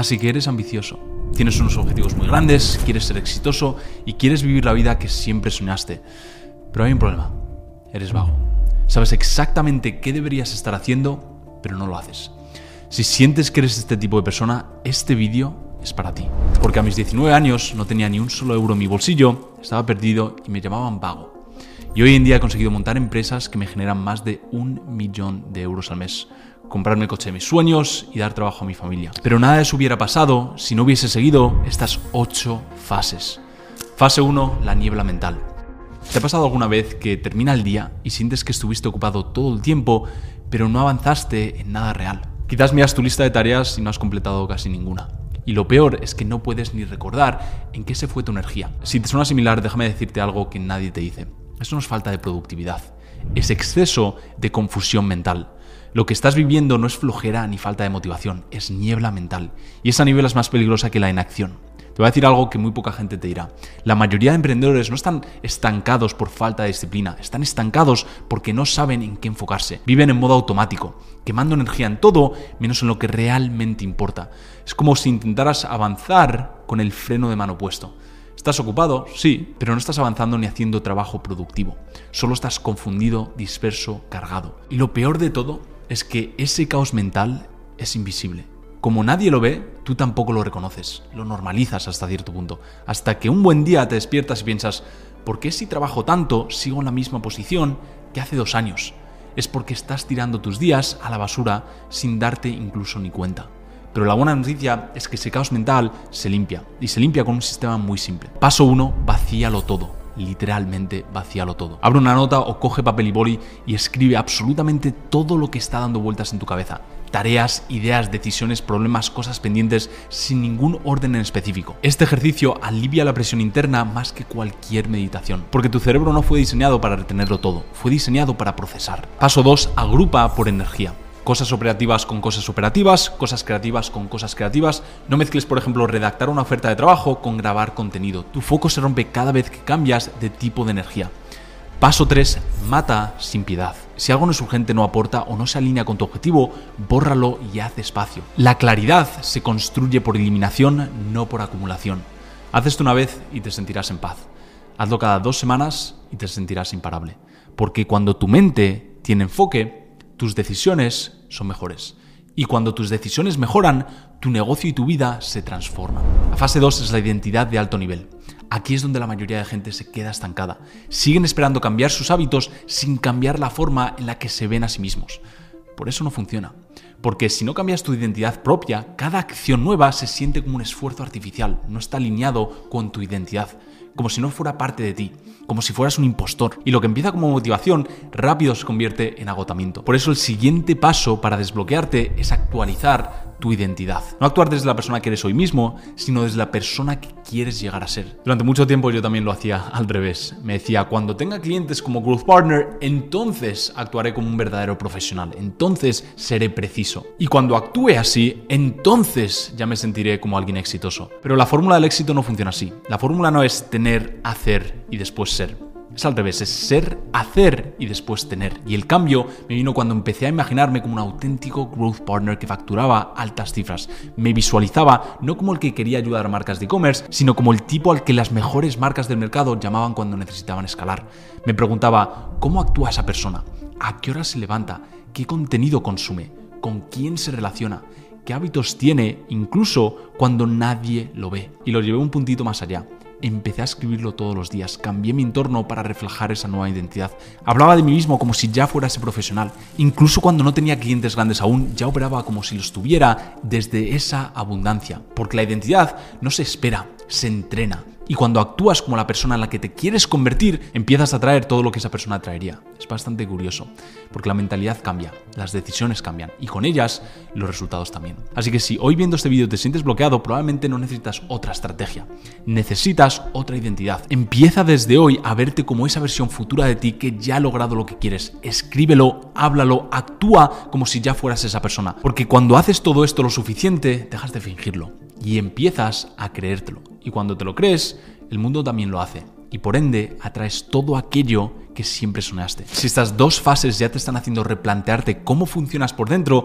Así que eres ambicioso, tienes unos objetivos muy grandes, quieres ser exitoso y quieres vivir la vida que siempre soñaste. Pero hay un problema, eres vago. Sabes exactamente qué deberías estar haciendo, pero no lo haces. Si sientes que eres este tipo de persona, este vídeo es para ti. Porque a mis 19 años no tenía ni un solo euro en mi bolsillo, estaba perdido y me llamaban vago. Y hoy en día he conseguido montar empresas que me generan más de 1 millón de euros al mes, comprarme el coche de mis sueños y dar trabajo a mi familia. Pero nada de eso hubiera pasado si no hubiese seguido estas 8 fases. Fase 1, la niebla mental. ¿Te ha pasado alguna vez que termina el día y sientes que estuviste ocupado todo el tiempo, pero no avanzaste en nada real? Quizás miras tu lista de tareas y no has completado casi ninguna. Y lo peor es que no puedes ni recordar en qué se fue tu energía. Si te suena similar, déjame decirte algo que nadie te dice. Eso no es falta de productividad, es exceso de confusión mental. Lo que estás viviendo no es flojera ni falta de motivación, es niebla mental. Y esa niebla es más peligrosa que la inacción. Te voy a decir algo que muy poca gente te dirá. La mayoría de emprendedores no están estancados por falta de disciplina, están estancados porque no saben en qué enfocarse. Viven en modo automático, quemando energía en todo menos en lo que realmente importa. Es como si intentaras avanzar con el freno de mano puesto. Estás ocupado, sí, pero no estás avanzando ni haciendo trabajo productivo. Solo estás confundido, disperso, cargado. Y lo peor de todo es que ese caos mental es invisible. Como nadie lo ve, tú tampoco lo reconoces, lo normalizas hasta cierto punto, hasta que un buen día te despiertas y piensas, ¿por qué si trabajo tanto sigo en la misma posición que hace 2 años? Es porque estás tirando tus días a la basura sin darte incluso ni cuenta. Pero la buena noticia es que ese caos mental se limpia, y se limpia con un sistema muy simple. Paso 1, vacíalo todo. Literalmente vacíalo todo. Abre una nota o coge papel y boli y escribe absolutamente todo lo que está dando vueltas en tu cabeza. Tareas, ideas, decisiones, problemas, cosas pendientes, sin ningún orden en específico. Este ejercicio alivia la presión interna más que cualquier meditación, porque tu cerebro no fue diseñado para retenerlo todo, fue diseñado para procesar. Paso 2, agrupa por energía. Cosas operativas con cosas operativas, cosas creativas con cosas creativas. No mezcles, por ejemplo, redactar una oferta de trabajo con grabar contenido. Tu foco se rompe cada vez que cambias de tipo de energía. Paso 3, mata sin piedad. Si algo no es urgente, no aporta o no se alinea con tu objetivo, bórralo y haz espacio. La claridad se construye por eliminación, no por acumulación. Haz esto una vez y te sentirás en paz. Hazlo cada 2 semanas y te sentirás imparable. Porque cuando tu mente tiene enfoque, tus decisiones son mejores. Y cuando tus decisiones mejoran, tu negocio y tu vida se transforman. La fase 2 es la identidad de alto nivel. Aquí es donde la mayoría de gente se queda estancada. Siguen esperando cambiar sus hábitos sin cambiar la forma en la que se ven a sí mismos. Por eso no funciona. Porque si no cambias tu identidad propia, cada acción nueva se siente como un esfuerzo artificial. No está alineado con tu identidad. Como si no fuera parte de ti, como si fueras un impostor. Y lo que empieza como motivación, rápido se convierte en agotamiento. Por eso el siguiente paso para desbloquearte es actualizar tu identidad. No actuar desde la persona que eres hoy mismo, sino desde la persona que quieres llegar a ser. Durante mucho tiempo yo también lo hacía al revés. Me decía, cuando tenga clientes como Growth Partner, entonces actuaré como un verdadero profesional. Entonces seré preciso. Y cuando actúe así, entonces ya me sentiré como alguien exitoso. Pero la fórmula del éxito no funciona así. La fórmula no es tener, hacer y después ser. Es al revés, es ser, hacer y después tener. Y el cambio me vino cuando empecé a imaginarme como un auténtico growth partner que facturaba altas cifras. Me visualizaba no como el que quería ayudar a marcas de e-commerce, sino como el tipo al que las mejores marcas del mercado llamaban cuando necesitaban escalar. Me preguntaba, ¿cómo actúa esa persona? ¿A qué hora se levanta? ¿Qué contenido consume? ¿Con quién se relaciona? ¿Qué hábitos tiene incluso cuando nadie lo ve? Y lo llevé un puntito más allá. Empecé a escribirlo todos los días, cambié mi entorno para reflejar esa nueva identidad. Hablaba de mí mismo como si ya fuera ese profesional. Incluso cuando no tenía clientes grandes aún, ya operaba como si los tuviera desde esa abundancia. Porque la identidad no se espera, se entrena. Y cuando actúas como la persona en la que te quieres convertir, empiezas a atraer todo lo que esa persona atraería. Es bastante curioso, porque la mentalidad cambia, las decisiones cambian y con ellas los resultados también. Así que si hoy viendo este vídeo te sientes bloqueado, probablemente no necesitas otra estrategia. Necesitas otra identidad. Empieza desde hoy a verte como esa versión futura de ti que ya ha logrado lo que quieres. Escríbelo, háblalo, actúa como si ya fueras esa persona. Porque cuando haces todo esto lo suficiente, dejas de fingirlo y empiezas a creértelo. Y cuando te lo crees, el mundo también lo hace. Y por ende, atraes todo aquello que siempre soñaste. Si estas 2 fases ya te están haciendo replantearte cómo funcionas por dentro,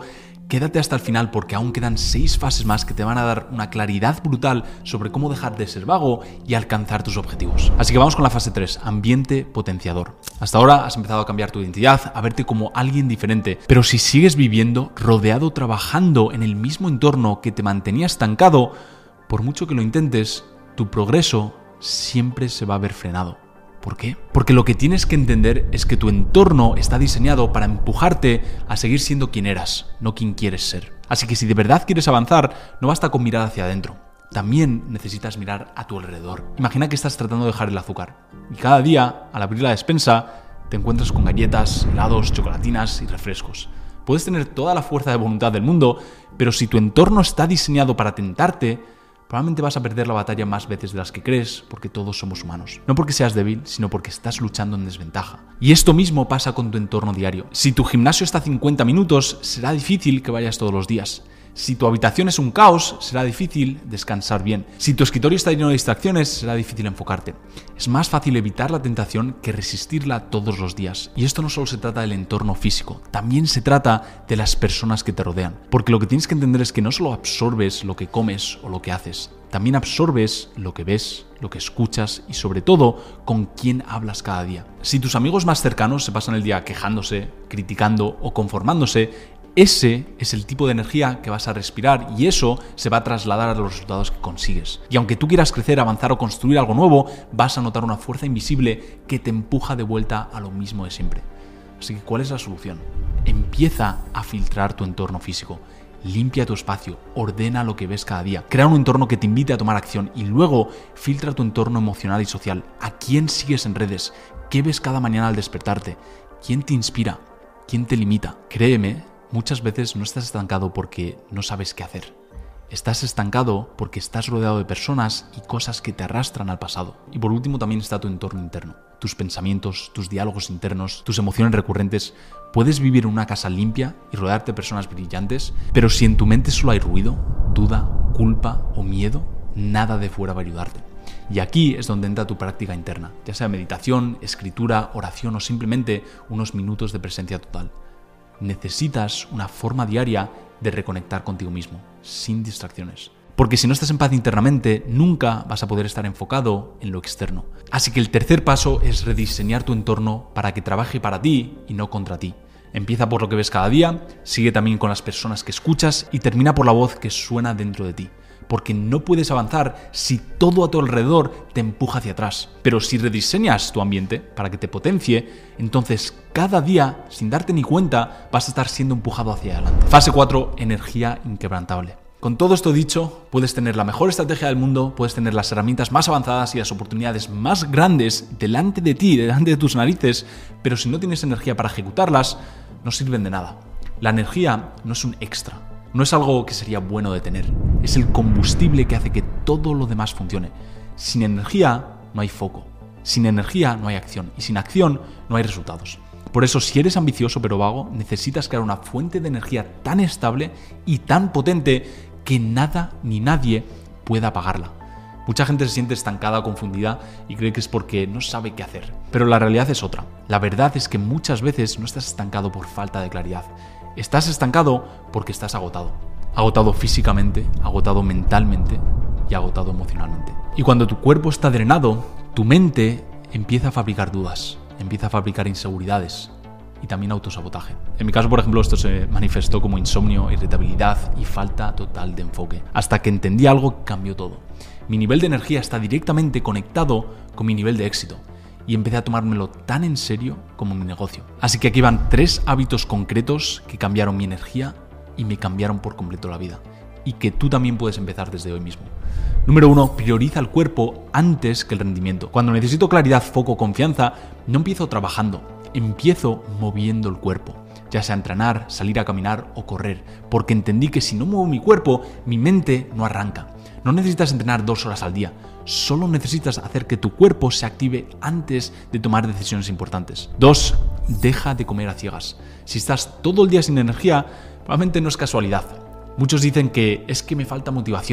Quédate hasta el final porque aún quedan 6 fases más que te van a dar una claridad brutal sobre cómo dejar de ser vago y alcanzar tus objetivos. Así que vamos con la fase 3, ambiente potenciador. Hasta ahora has empezado a cambiar tu identidad, a verte como alguien diferente, pero si sigues viviendo rodeado, trabajando en el mismo entorno que te mantenía estancado, por mucho que lo intentes, tu progreso siempre se va a ver frenado. ¿Por qué? Porque lo que tienes que entender es que tu entorno está diseñado para empujarte a seguir siendo quien eras, no quien quieres ser. Así que si de verdad quieres avanzar, no basta con mirar hacia adentro. También necesitas mirar a tu alrededor. Imagina que estás tratando de dejar el azúcar y cada día, al abrir la despensa, te encuentras con galletas, helados, chocolatinas y refrescos. Puedes tener toda la fuerza de voluntad del mundo, pero si tu entorno está diseñado para tentarte, probablemente vas a perder la batalla más veces de las que crees, porque todos somos humanos. No porque seas débil, sino porque estás luchando en desventaja. Y esto mismo pasa con tu entorno diario. Si tu gimnasio está a 50 minutos, será difícil que vayas todos los días. Si tu habitación es un caos, será difícil descansar bien. Si tu escritorio está lleno de distracciones, será difícil enfocarte. Es más fácil evitar la tentación que resistirla todos los días. Y esto no solo se trata del entorno físico, también se trata de las personas que te rodean. Porque lo que tienes que entender es que no solo absorbes lo que comes o lo que haces, también absorbes lo que ves, lo que escuchas y sobre todo con quién hablas cada día. Si tus amigos más cercanos se pasan el día quejándose, criticando o conformándose, ese es el tipo de energía que vas a respirar y eso se va a trasladar a los resultados que consigues. Y aunque tú quieras crecer, avanzar o construir algo nuevo, vas a notar una fuerza invisible que te empuja de vuelta a lo mismo de siempre. Así que, ¿cuál es la solución? Empieza a filtrar tu entorno físico. Limpia tu espacio, ordena lo que ves cada día, crea un entorno que te invite a tomar acción y luego filtra tu entorno emocional y social. ¿A quién sigues en redes? ¿Qué ves cada mañana al despertarte? ¿Quién te inspira? ¿Quién te limita? Créeme, muchas veces no estás estancado porque no sabes qué hacer. Estás estancado porque estás rodeado de personas y cosas que te arrastran al pasado. Y por último también está tu entorno interno. Tus pensamientos, tus diálogos internos, tus emociones recurrentes. Puedes vivir en una casa limpia y rodearte de personas brillantes, pero si en tu mente solo hay ruido, duda, culpa o miedo, nada de fuera va a ayudarte. Y aquí es donde entra tu práctica interna, ya sea meditación, escritura, oración o simplemente unos minutos de presencia total. Necesitas una forma diaria de reconectar contigo mismo, sin distracciones. Porque si no estás en paz internamente, nunca vas a poder estar enfocado en lo externo. Así que el tercer paso es rediseñar tu entorno para que trabaje para ti y no contra ti. Empieza por lo que ves cada día, sigue también con las personas que escuchas y termina por la voz que suena dentro de ti. Porque no puedes avanzar si todo a tu alrededor te empuja hacia atrás. Pero si rediseñas tu ambiente para que te potencie, entonces cada día, sin darte ni cuenta, vas a estar siendo empujado hacia adelante. Fase 4, energía inquebrantable. Con todo esto dicho, puedes tener la mejor estrategia del mundo, puedes tener las herramientas más avanzadas y las oportunidades más grandes delante de ti, delante de tus narices, pero si no tienes energía para ejecutarlas, no sirven de nada. La energía no es un extra. No es algo que sería bueno de tener, es el combustible que hace que todo lo demás funcione. Sin energía no hay foco, sin energía no hay acción y sin acción no hay resultados. Por eso, si eres ambicioso pero vago, necesitas crear una fuente de energía tan estable y tan potente que nada ni nadie pueda apagarla. Mucha gente se siente estancada o confundida y cree que es porque no sabe qué hacer. Pero la realidad es otra. La verdad es que muchas veces no estás estancado por falta de claridad. Estás estancado porque estás agotado. Agotado físicamente, agotado mentalmente y agotado emocionalmente. Y cuando tu cuerpo está drenado, tu mente empieza a fabricar dudas, empieza a fabricar inseguridades y también autosabotaje. En mi caso, por ejemplo, esto se manifestó como insomnio, irritabilidad y falta total de enfoque. Hasta que entendí algo que cambió todo. Mi nivel de energía está directamente conectado con mi nivel de éxito. Y empecé a tomármelo tan en serio como mi negocio. Así que aquí van 3 hábitos concretos que cambiaron mi energía y me cambiaron por completo la vida. Y que tú también puedes empezar desde hoy mismo. Número 1, prioriza el cuerpo antes que el rendimiento. Cuando necesito claridad, foco, confianza, no empiezo trabajando, empiezo moviendo el cuerpo. Ya sea entrenar, salir a caminar o correr. Porque entendí que si no muevo mi cuerpo, mi mente no arranca. No necesitas entrenar 2 horas al día. Solo necesitas hacer que tu cuerpo se active antes de tomar decisiones importantes. 2. Deja de comer a ciegas. Si estás todo el día sin energía, probablemente no es casualidad. Muchos dicen que es que me falta motivación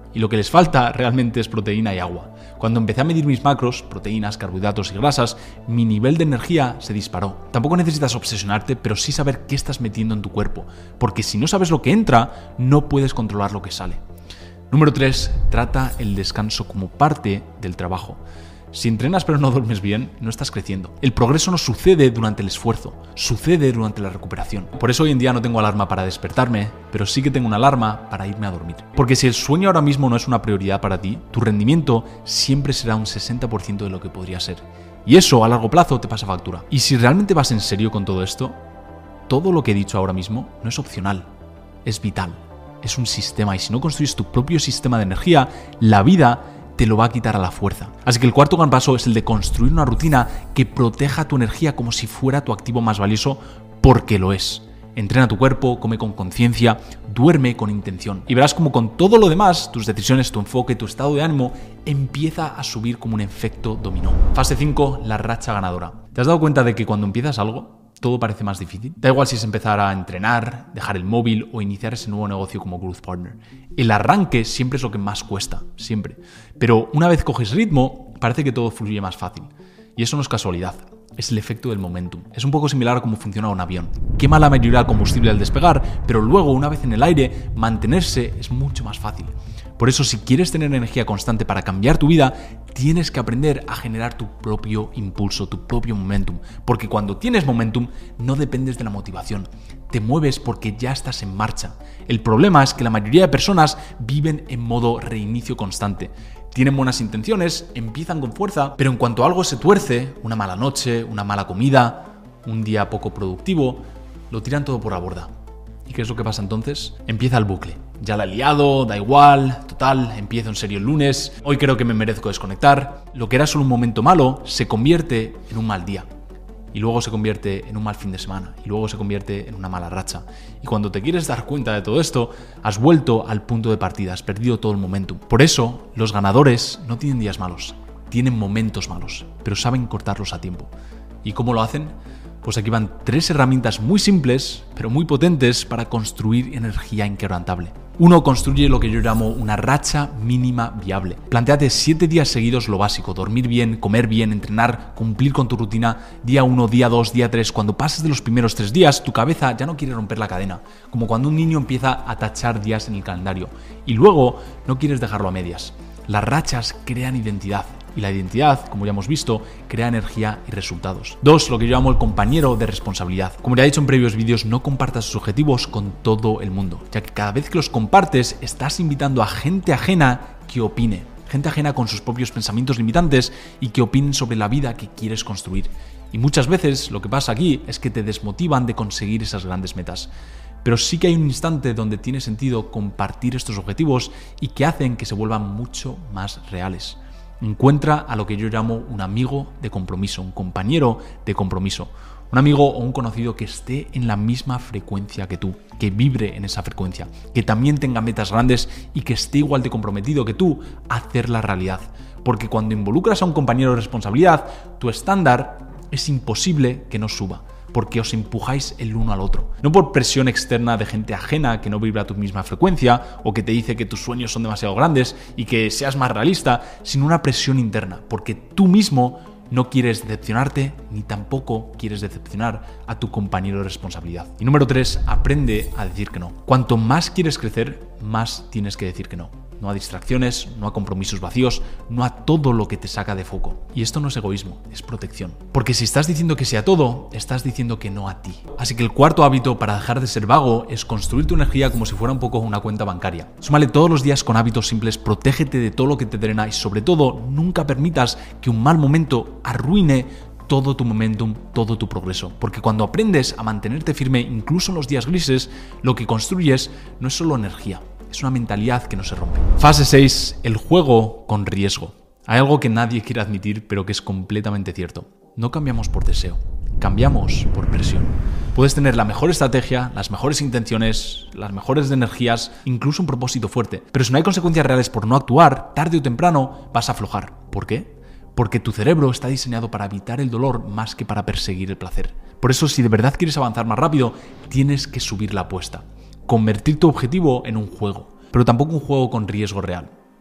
y lo que les falta realmente es proteína y agua. Cuando empecé a medir mis macros, proteínas, carbohidratos y grasas, mi nivel de energía se disparó. Tampoco necesitas obsesionarte, pero sí saber qué estás metiendo en tu cuerpo, porque si no sabes lo que entra, no puedes controlar lo que sale. Número 3. Trata el descanso como parte del trabajo. Si entrenas pero no duermes bien, no estás creciendo. El progreso no sucede durante el esfuerzo, sucede durante la recuperación. Por eso hoy en día no tengo alarma para despertarme, pero sí que tengo una alarma para irme a dormir. Porque si el sueño ahora mismo no es una prioridad para ti, tu rendimiento siempre será un 60% de lo que podría ser. Y eso a largo plazo te pasa factura. Y si realmente vas en serio con todo esto, todo lo que he dicho ahora mismo no es opcional, es vital. Es un sistema y si no construyes tu propio sistema de energía, la vida te lo va a quitar a la fuerza. Así que el cuarto gran paso es el de construir una rutina que proteja tu energía como si fuera tu activo más valioso, porque lo es. Entrena tu cuerpo, come con conciencia, duerme con intención. Y verás como con todo lo demás, tus decisiones, tu enfoque, tu estado de ánimo, empieza a subir como un efecto dominó. Fase 5, la racha ganadora. ¿Te has dado cuenta de que cuando empiezas algo, todo parece más difícil? Da igual si es empezar a entrenar, dejar el móvil o iniciar ese nuevo negocio como Growth Partner. El arranque siempre es lo que más cuesta, siempre. Pero una vez coges ritmo, parece que todo fluye más fácil. Y eso no es casualidad, es el efecto del momentum. Es un poco similar a cómo funciona un avión. Quema la mayoría del combustible al despegar, pero luego, una vez en el aire, mantenerse es mucho más fácil. Por eso, si quieres tener energía constante para cambiar tu vida, tienes que aprender a generar tu propio impulso, tu propio momentum. Porque cuando tienes momentum, no dependes de la motivación. Te mueves porque ya estás en marcha. El problema es que la mayoría de personas viven en modo reinicio constante. Tienen buenas intenciones, empiezan con fuerza, pero en cuanto algo se tuerce, una mala noche, una mala comida, un día poco productivo, lo tiran todo por la borda. ¿Y qué es lo que pasa entonces? Empieza el bucle. Ya la he liado, da igual, total, empiezo en serio el lunes, hoy creo que me merezco desconectar. Lo que era solo un momento malo se convierte en un mal día. Y luego se convierte en un mal fin de semana. Y luego se convierte en una mala racha. Y cuando te quieres dar cuenta de todo esto, has vuelto al punto de partida, has perdido todo el momentum. Por eso, los ganadores no tienen días malos, tienen momentos malos, pero saben cortarlos a tiempo. ¿Y cómo lo hacen? Pues aquí van 3 herramientas muy simples, pero muy potentes para construir energía inquebrantable. 1. Construye lo que yo llamo una racha mínima viable. Plantéate 7 días seguidos lo básico: dormir bien, comer bien, entrenar, cumplir con tu rutina. Día 1, día 2, día 3. Cuando pases de los primeros 3 días, tu cabeza ya no quiere romper la cadena, como cuando un niño empieza a tachar días en el calendario. Y luego no quieres dejarlo a medias. Las rachas crean identidad. Y la identidad, como ya hemos visto, crea energía y resultados. 2. Lo que yo llamo el compañero de responsabilidad. Como ya he dicho en previos vídeos, no compartas tus objetivos con todo el mundo, ya que cada vez que los compartes, estás invitando a gente ajena que opine. Gente ajena con sus propios pensamientos limitantes y que opinen sobre la vida que quieres construir. Y muchas veces lo que pasa aquí es que te desmotivan de conseguir esas grandes metas. Pero sí que hay un instante donde tiene sentido compartir estos objetivos y que hacen que se vuelvan mucho más reales. Encuentra a lo que yo llamo un amigo de compromiso, un compañero de compromiso, un amigo o un conocido que esté en la misma frecuencia que tú, que vibre en esa frecuencia, que también tenga metas grandes y que esté igual de comprometido que tú a hacerla realidad. Porque cuando involucras a un compañero de responsabilidad, tu estándar es imposible que no suba, porque os empujáis el uno al otro. No por presión externa de gente ajena que no vibra a tu misma frecuencia o que te dice que tus sueños son demasiado grandes y que seas más realista, sino una presión interna, porque tú mismo no quieres decepcionarte ni tampoco quieres decepcionar a tu compañero de responsabilidad. Y número 3, aprende a decir que no. Cuanto más quieres crecer, más tienes que decir que no. No a distracciones, no a compromisos vacíos, no a todo lo que te saca de foco. Y esto no es egoísmo, es protección. Porque si estás diciendo que sí a todo, estás diciendo que no a ti. Así que el cuarto hábito para dejar de ser vago es construir tu energía como si fuera un poco una cuenta bancaria. Súmale todos los días con hábitos simples, protégete de todo lo que te drena y sobre todo nunca permitas que un mal momento arruine todo tu momentum, todo tu progreso. Porque cuando aprendes a mantenerte firme incluso en los días grises, lo que construyes no es solo energía, es una mentalidad que no se rompe. Fase 6. El juego con riesgo. Hay algo que nadie quiere admitir, pero que es completamente cierto. No cambiamos por deseo, cambiamos por presión. Puedes tener la mejor estrategia, las mejores intenciones, las mejores energías, incluso un propósito fuerte. Pero si no hay consecuencias reales por no actuar, tarde o temprano vas a aflojar. ¿Por qué? Porque tu cerebro está diseñado para evitar el dolor más que para perseguir el placer. Por eso, si de verdad quieres avanzar más rápido, tienes que subir la apuesta. Convertir tu objetivo en un juego, pero tampoco un juego con riesgo real.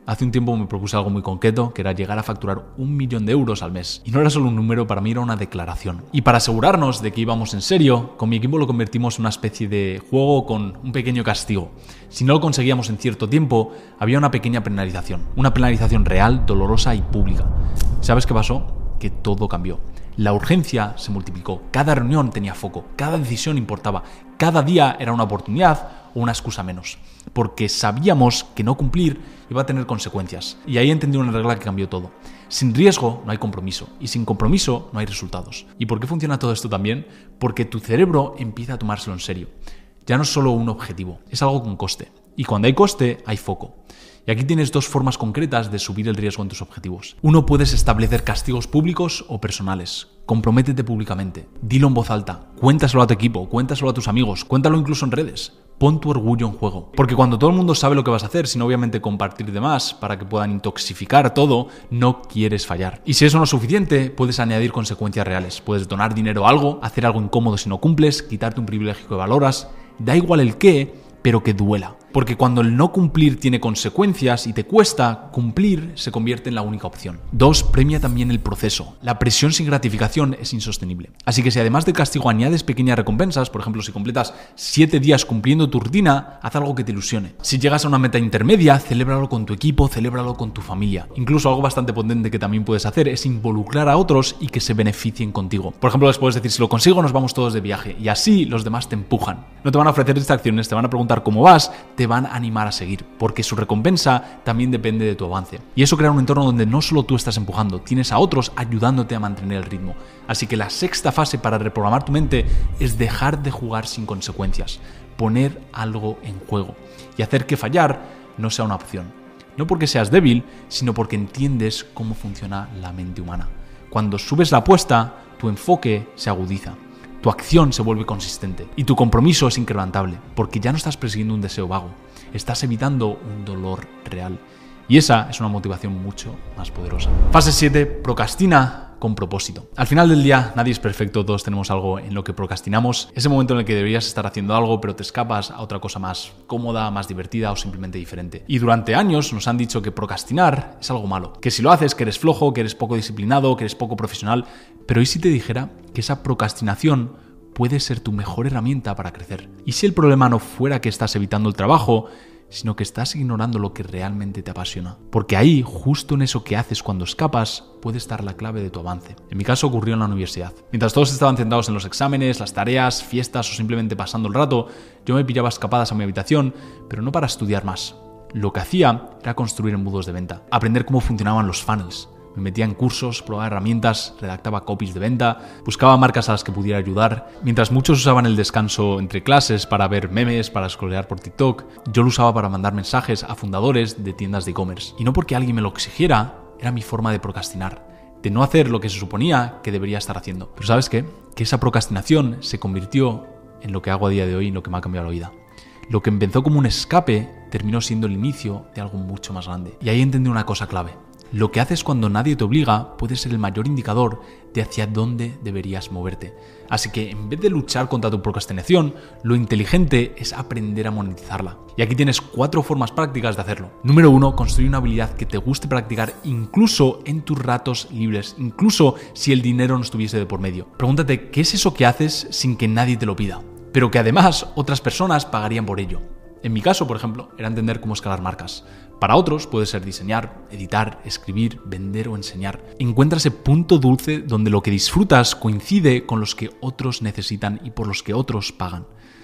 Hace un tiempo me propuse algo muy concreto, que era llegar a facturar 1 millón de euros al mes. Y no era solo un número, para mí era una declaración. Y para asegurarnos de que íbamos en serio, con mi equipo lo convertimos en una especie de juego con un pequeño castigo. Si no lo conseguíamos en cierto tiempo, había una pequeña penalización. Una penalización real, dolorosa y pública. ¿Sabes qué pasó? Que todo cambió. La urgencia se multiplicó, cada reunión tenía foco, cada decisión importaba, cada día era una oportunidad o una excusa menos, porque sabíamos que no cumplir iba a tener consecuencias. Y ahí entendí una regla que cambió todo. Sin riesgo no hay compromiso, y sin compromiso no hay resultados. ¿Y por qué funciona todo esto también? Porque tu cerebro empieza a tomárselo en serio. Ya no es solo un objetivo, es algo con coste. Y cuando hay coste, hay foco. Y aquí tienes dos formas concretas de subir el riesgo en tus objetivos. Uno, puedes establecer castigos públicos o personales. Comprométete públicamente. Dilo en voz alta. Cuéntaselo a tu equipo, cuéntaselo a tus amigos, cuéntalo incluso en redes. Pon tu orgullo en juego. Porque cuando todo el mundo sabe lo que vas a hacer, sin obviamente compartir de más para que puedan intoxicar todo, no quieres fallar. Y si eso no es suficiente, puedes añadir consecuencias reales. Puedes donar dinero a algo, hacer algo incómodo si no cumples, quitarte un privilegio que valoras. Da igual el qué, pero que duela. Porque cuando el no cumplir tiene consecuencias y te cuesta, cumplir se convierte en la única opción. 2. Premia también el proceso. La presión sin gratificación es insostenible. Así que si además del castigo añades pequeñas recompensas, por ejemplo, si completas 7 días cumpliendo tu rutina, haz algo que te ilusione. Si llegas a una meta intermedia, celébralo con tu equipo, celébralo con tu familia. Incluso algo bastante potente que también puedes hacer es involucrar a otros y que se beneficien contigo. Por ejemplo, les puedes decir, si lo consigo, nos vamos todos de viaje. Y así los demás te empujan. No te van a ofrecer distracciones, te van a preguntar cómo vas, te van a animar a seguir, porque su recompensa también depende de tu avance. Y eso crea un entorno donde no solo tú estás empujando, tienes a otros ayudándote a mantener el ritmo. Así que la sexta fase para reprogramar tu mente es dejar de jugar sin consecuencias, poner algo en juego y hacer que fallar no sea una opción. No porque seas débil, sino porque entiendes cómo funciona la mente humana. Cuando subes la apuesta, tu enfoque se agudiza. Tu acción se vuelve consistente y tu compromiso es incrementable, porque ya no estás persiguiendo un deseo vago, estás evitando un dolor real. Y esa es una motivación mucho más poderosa. Fase 7. Procrastina con propósito. Al final del día nadie es perfecto, todos tenemos algo en lo que procrastinamos. Ese momento en el que deberías estar haciendo algo, pero te escapas a otra cosa más cómoda, más divertida o simplemente diferente. Y durante años nos han dicho que procrastinar es algo malo. Que si lo haces, que eres flojo, que eres poco disciplinado, que eres poco profesional. Pero ¿y si te dijera que esa procrastinación puede ser tu mejor herramienta para crecer? ¿Y si el problema no fuera que estás evitando el trabajo, sino que estás ignorando lo que realmente te apasiona? Porque ahí, justo en eso que haces cuando escapas, puede estar la clave de tu avance. En mi caso ocurrió en la universidad. Mientras todos estaban centrados en los exámenes, las tareas, fiestas o simplemente pasando el rato, yo me pillaba escapadas a mi habitación, pero no para estudiar más. Lo que hacía era construir embudos de venta, aprender cómo funcionaban los funnels. Me metía en cursos, probaba herramientas, redactaba copies de venta, buscaba marcas a las que pudiera ayudar. Mientras muchos usaban el descanso entre clases para ver memes, para scrollear por TikTok, yo lo usaba para mandar mensajes a fundadores de tiendas de e-commerce. Y no porque alguien me lo exigiera, era mi forma de procrastinar, de no hacer lo que se suponía que debería estar haciendo. Pero ¿sabes qué? Que esa procrastinación se convirtió en lo que hago a día de hoy y en lo que me ha cambiado la vida. Lo que empezó como un escape terminó siendo el inicio de algo mucho más grande. Y ahí entendí una cosa clave. Lo que haces cuando nadie te obliga puede ser el mayor indicador de hacia dónde deberías moverte. Así que en vez de luchar contra tu procrastinación, lo inteligente es aprender a monetizarla. Y aquí tienes 4 formas prácticas de hacerlo. Número 1, construir una habilidad que te guste practicar incluso en tus ratos libres, incluso si el dinero no estuviese de por medio. Pregúntate, ¿qué es eso que haces sin que nadie te lo pida? Pero que además otras personas pagarían por ello. En mi caso, por ejemplo, era entender cómo escalar marcas. Para otros puede ser diseñar, editar, escribir, vender o enseñar. Encuentra ese punto dulce donde lo que disfrutas coincide con los que otros necesitan y por los que otros pagan.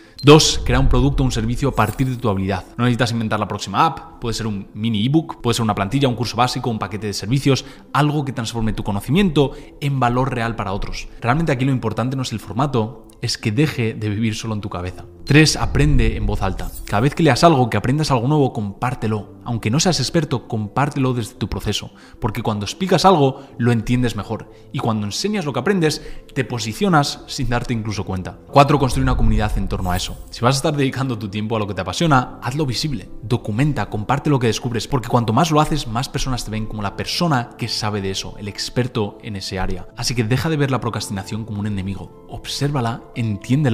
2. Crea un producto o un servicio a partir de tu habilidad. No necesitas inventar la próxima app, puede ser un mini ebook, puede ser una plantilla, un curso básico, un paquete de servicios, algo que transforme tu conocimiento en valor real para otros. Realmente aquí lo importante no es el formato, es que deje de vivir solo en tu cabeza. 3. Aprende en voz alta. Cada vez que leas algo, que aprendas algo nuevo, compártelo. Aunque no seas experto, compártelo desde tu proceso. Porque cuando explicas algo, lo entiendes mejor. Y cuando enseñas lo que aprendes, te posicionas sin darte incluso cuenta. 4. Construir una comunidad en torno a eso. Si vas a estar dedicando tu tiempo a lo que te apasiona, hazlo visible. Documenta, comparte lo que descubres. Porque cuanto más lo haces, más personas te ven como la persona que sabe de eso, el experto en ese área. Así que deja de ver la procrastinación como un enemigo. Obsérvala, entiéndela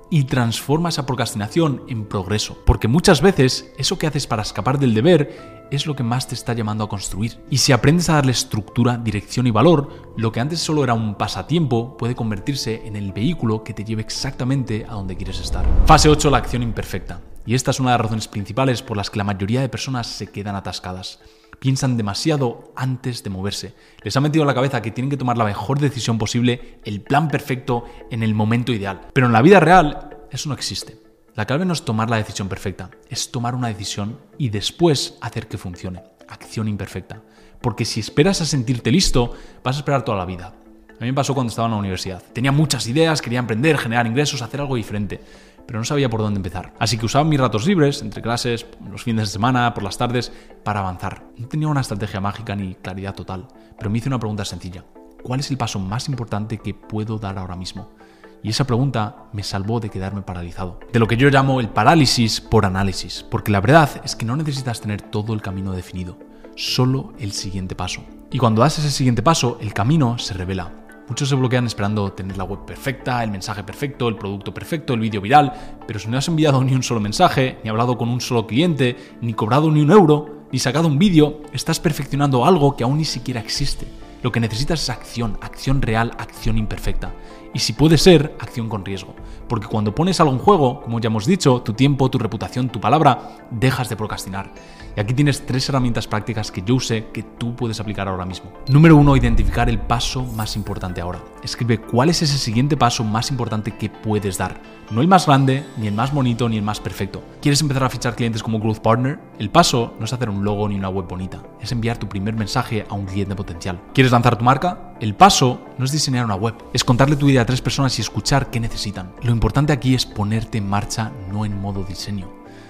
y transforma esa procrastinación en progreso. Porque muchas veces eso que haces para escapar del deber es lo que más te está llamando a construir. Y si aprendes a darle estructura, dirección y valor, lo que antes solo era un pasatiempo puede convertirse en el vehículo que te lleve exactamente a donde quieres estar. Fase 8, la acción imperfecta. Y esta es una de las razones principales por las que la mayoría de personas se quedan atascadas. Piensan demasiado antes de moverse. Les ha metido en la cabeza que tienen que tomar la mejor decisión posible, el plan perfecto, en el momento ideal. Pero en la vida real, eso no existe. La clave no es tomar la decisión perfecta, es tomar una decisión y después hacer que funcione. Acción imperfecta. Porque si esperas a sentirte listo, vas a esperar toda la vida. A mí me pasó cuando estaba en la universidad. Tenía muchas ideas, quería emprender, generar ingresos, hacer algo diferente, pero no sabía por dónde empezar. Así que usaba mis ratos libres, entre clases, los fines de semana, por las tardes, para avanzar. No tenía una estrategia mágica ni claridad total, pero me hice una pregunta sencilla. ¿Cuál es el paso más importante que puedo dar ahora mismo? Y esa pregunta me salvó de quedarme paralizado. De lo que yo llamo el parálisis por análisis, porque la verdad es que no necesitas tener todo el camino definido, solo el siguiente paso. Y cuando das ese siguiente paso, el camino se revela. Muchos se bloquean esperando tener la web perfecta, el mensaje perfecto, el producto perfecto, el vídeo viral, pero si no has enviado ni un solo mensaje, ni hablado con un solo cliente, ni cobrado ni un euro, ni sacado un vídeo, estás perfeccionando algo que aún ni siquiera existe. Lo que necesitas es acción, acción real, acción imperfecta. Y si puede ser, acción con riesgo. Porque cuando pones algo en juego, como ya hemos dicho, tu tiempo, tu reputación, tu palabra, dejas de procrastinar. Y aquí tienes 3 herramientas prácticas que yo sé que tú puedes aplicar ahora mismo. Número 1, identificar el paso más importante ahora. Escribe cuál es ese siguiente paso más importante que puedes dar. No el más grande, ni el más bonito, ni el más perfecto. ¿Quieres empezar a fichar clientes como Growth Partner? El paso no es hacer un logo ni una web bonita. Es enviar tu primer mensaje a un cliente potencial. ¿Quieres lanzar tu marca? El paso no es diseñar una web. Es contarle tu idea a 3 personas y escuchar qué necesitan. Lo importante aquí es ponerte en marcha, no en modo diseño.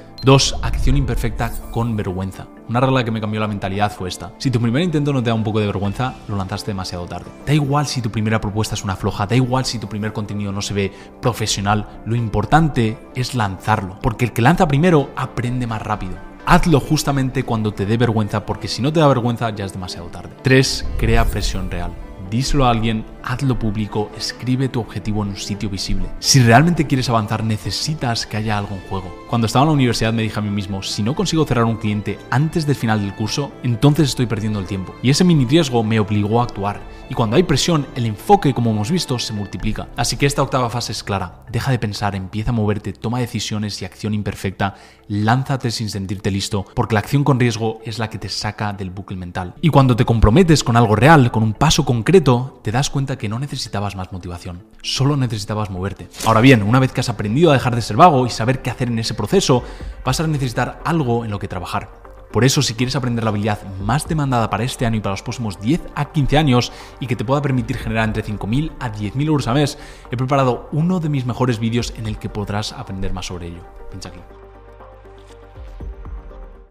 2. Acción imperfecta con vergüenza. Una regla que me cambió la mentalidad fue esta. Si tu primer intento no te da un poco de vergüenza, lo lanzaste demasiado tarde. Da igual si tu primera propuesta es una floja, da igual si tu primer contenido no se ve profesional, lo importante es lanzarlo. Porque el que lanza primero aprende más rápido. Hazlo justamente cuando te dé vergüenza, porque si no te da vergüenza ya es demasiado tarde. 3. Crea presión real. Díselo a alguien, hazlo público, escribe tu objetivo en un sitio visible. Si realmente quieres avanzar, necesitas que haya algo en juego. Cuando estaba en la universidad me dije a mí mismo, si no consigo cerrar un cliente antes del final del curso, entonces estoy perdiendo el tiempo. Y ese mini riesgo me obligó a actuar. Y cuando hay presión, el enfoque, como hemos visto, se multiplica. Así que esta octava fase es clara. Deja de pensar, empieza a moverte, toma decisiones y acción imperfecta, lánzate sin sentirte listo, porque la acción con riesgo es la que te saca del bucle mental. Y cuando te comprometes con algo real, con un paso concreto, te das cuenta que no necesitabas más motivación, solo necesitabas moverte. Ahora bien, una vez que has aprendido a dejar de ser vago y saber qué hacer en ese proceso, vas a necesitar algo en lo que trabajar. Por eso, si quieres aprender la habilidad más demandada para este año y para los próximos 10 a 15 años y que te pueda permitir generar entre 5.000 a 10.000 euros al mes, he preparado uno de mis mejores vídeos en el que podrás aprender más sobre ello. Pincha aquí.